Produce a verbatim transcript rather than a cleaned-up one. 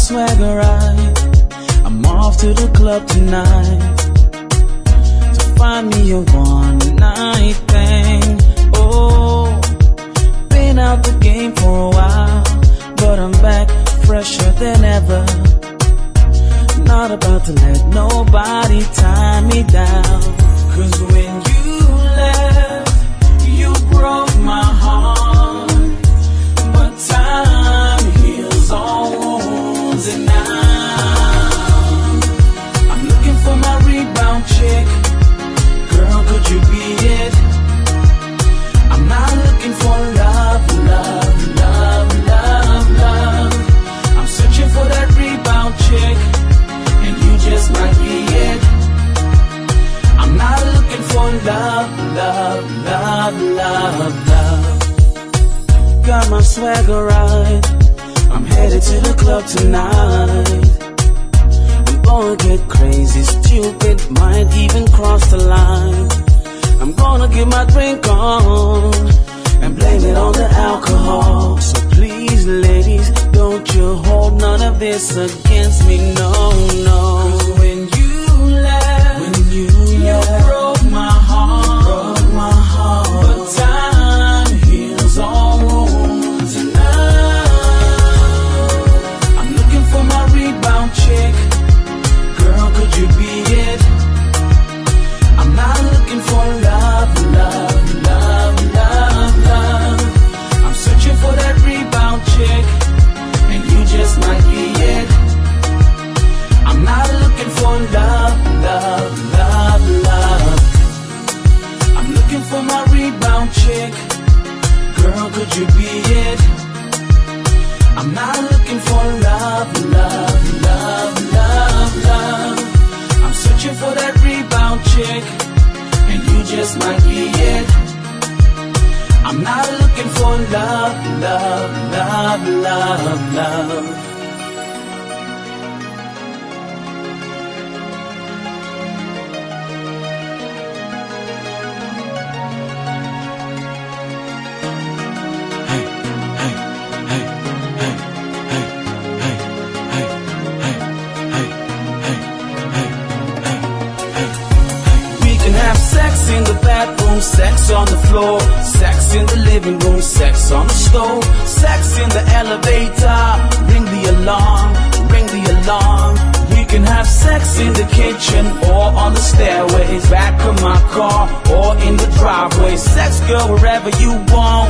swagger right. I'm off to the club tonight to find me a one night thing. Oh, been out the game for a while, but I'm back fresher than ever. Not about to let nobody tie me down. Cause when you left, you broke my heart. But time heals all wounds, and now I'm looking for my rebound chick. Girl, could you be it? I'm not looking for love, love, love, love, love. I'm searching for that rebound chick, and you just might be it. I'm not looking for love, love, love, love, love. Got my swagger right. I'm headed to the club tonight. I'm gonna get crazy, stupid, might even cross the line. I'm gonna get my drink on and blame it on the alcohol. So please, ladies, don't you hold none of this against me, no, no. Cause when you left, when you, you left, broke my heart, broke my heart. But time heals all wounds, and now I'm looking for my rebound chick. Girl, could you be it? I'm not looking for love, love, love, love, love. I'm searching for that rebound chick, and you just might be it. I'm not looking for love, love, love, love. I'm looking for my rebound chick. Girl, could you be it? I'm not looking for love, love, love, love, love. I'm searching for that rebound chick, and you just might be it. I'm not looking for love, love, love, love, love. In the bathroom, sex on the floor, sex in the living room, sex on the stove, sex in the elevator, ring the alarm, ring the alarm. We can have sex in the kitchen or on the stairways, back of my car or in the driveway. Sex, girl, wherever you want.